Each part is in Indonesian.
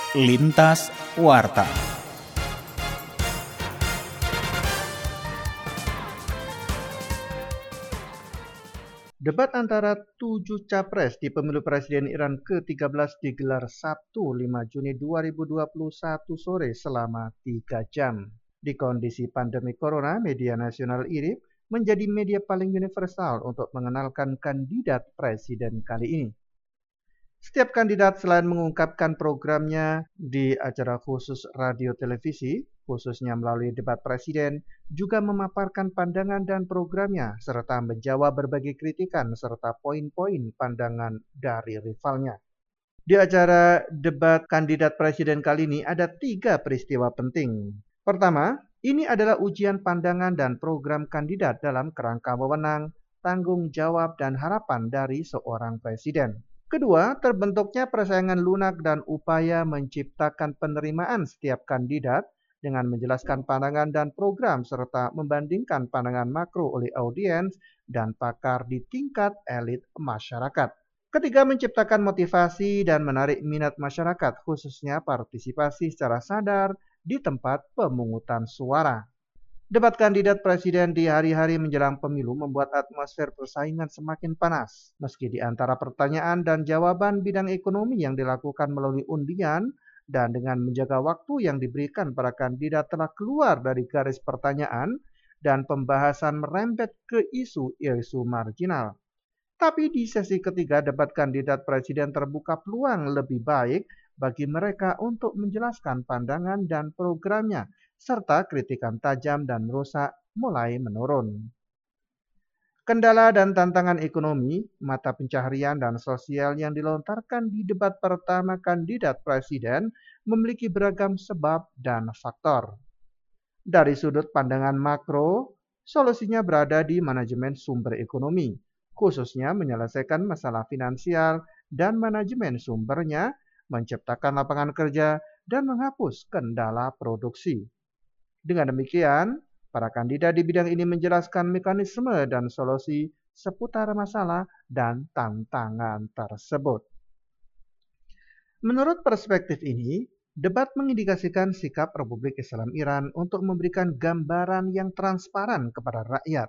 Lintas Warta. Debat antara 7 capres di pemilu presiden Iran ke-13 digelar Sabtu 5 Juni 2021 sore selama 3 jam. Di kondisi pandemi corona, media nasional IRIB menjadi media paling universal untuk mengenalkan kandidat presiden kali ini. Setiap kandidat selain mengungkapkan programnya di acara khusus radio televisi, khususnya melalui debat presiden, juga memaparkan pandangan dan programnya, serta menjawab berbagai kritikan serta poin-poin pandangan dari rivalnya. Di acara debat kandidat presiden kali ini ada 3 peristiwa penting. Pertama, ini adalah ujian pandangan dan program kandidat dalam kerangka wewenang, tanggung jawab, dan harapan dari seorang presiden. Kedua, terbentuknya persaingan lunak dan upaya menciptakan penerimaan setiap kandidat dengan menjelaskan pandangan dan program serta membandingkan pandangan makro oleh audiens dan pakar di tingkat elit masyarakat. Ketiga, menciptakan motivasi dan menarik minat masyarakat, khususnya partisipasi secara sadar di tempat pemungutan suara. Debat kandidat presiden di hari-hari menjelang pemilu membuat atmosfer persaingan semakin panas. Meski di antara pertanyaan dan jawaban bidang ekonomi yang dilakukan melalui undian dan dengan menjaga waktu yang diberikan para kandidat telah keluar dari garis pertanyaan dan pembahasan merembet ke isu-isu marginal. Tapi di sesi ketiga debat kandidat presiden terbuka peluang lebih baik bagi mereka untuk menjelaskan pandangan dan programnya, serta kritikan tajam dan merusak mulai menurun. Kendala dan tantangan ekonomi, mata pencaharian, dan sosial yang dilontarkan di debat pertama kandidat presiden memiliki beragam sebab dan faktor. Dari sudut pandangan makro, solusinya berada di manajemen sumber ekonomi, khususnya menyelesaikan masalah finansial dan manajemen sumbernya, menciptakan lapangan kerja, dan menghapus kendala produksi. Dengan demikian, para kandidat di bidang ini menjelaskan mekanisme dan solusi seputar masalah dan tantangan tersebut. Menurut perspektif ini, debat mengindikasikan sikap Republik Islam Iran untuk memberikan gambaran yang transparan kepada rakyat.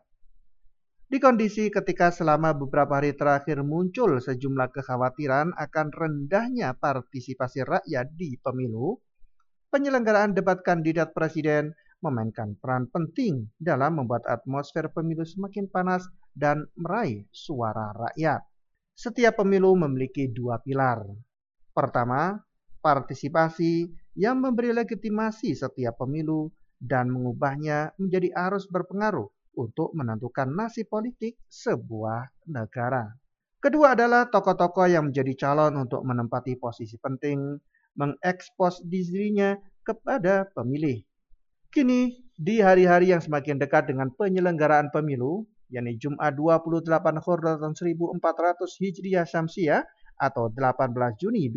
Di kondisi ketika selama beberapa hari terakhir muncul sejumlah kekhawatiran akan rendahnya partisipasi rakyat di pemilu, penyelenggaraan debat kandidat presiden memainkan peran penting dalam membuat atmosfer pemilu semakin panas dan meraih suara rakyat. Setiap pemilu memiliki 2 pilar. Pertama, partisipasi yang memberi legitimasi setiap pemilu dan mengubahnya menjadi arus berpengaruh untuk menentukan nasib politik sebuah negara. Kedua adalah tokoh-tokoh yang menjadi calon untuk menempati posisi penting, mengekspos dirinya kepada pemilih. Kini, di hari-hari yang semakin dekat dengan penyelenggaraan pemilu, yakni Jumat 28 Khordad tahun 1400 Hijriah Syamsiah atau 18 Juni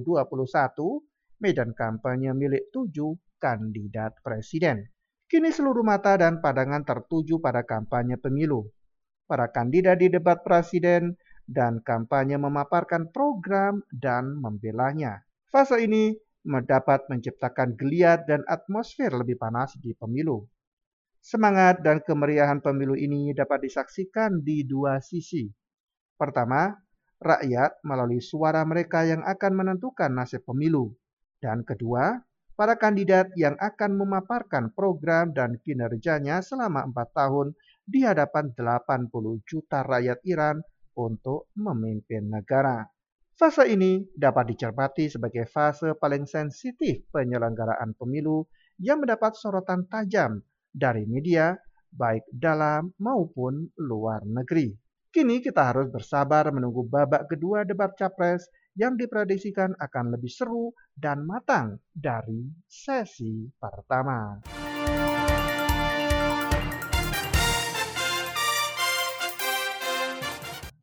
2021, medan kampanye milik 7 kandidat presiden. Kini seluruh mata dan pandangan tertuju pada kampanye pemilu. Para kandidat di debat presiden dan kampanye memaparkan program dan membelanya. Fase ini dapat menciptakan geliat dan atmosfer lebih panas di pemilu. Semangat dan kemeriahan pemilu ini dapat disaksikan di 2 sisi. Pertama, rakyat melalui suara mereka yang akan menentukan nasib pemilu. Dan kedua, para kandidat yang akan memaparkan program dan kinerjanya selama 4 tahun di hadapan 80 juta rakyat Iran untuk memimpin negara. Fase ini dapat dicermati sebagai fase paling sensitif penyelenggaraan pemilu yang mendapat sorotan tajam dari media, baik dalam maupun luar negeri. Kini kita harus bersabar menunggu babak kedua debat capres yang diprediksikan akan lebih seru dan matang dari sesi pertama.